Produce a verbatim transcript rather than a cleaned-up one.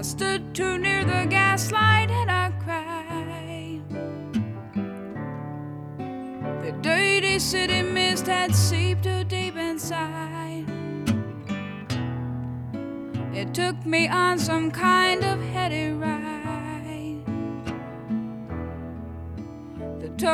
I stood too near the gaslight and I cried. The dirty city mist had seeped too deep inside. It took me on some kind of heady ride.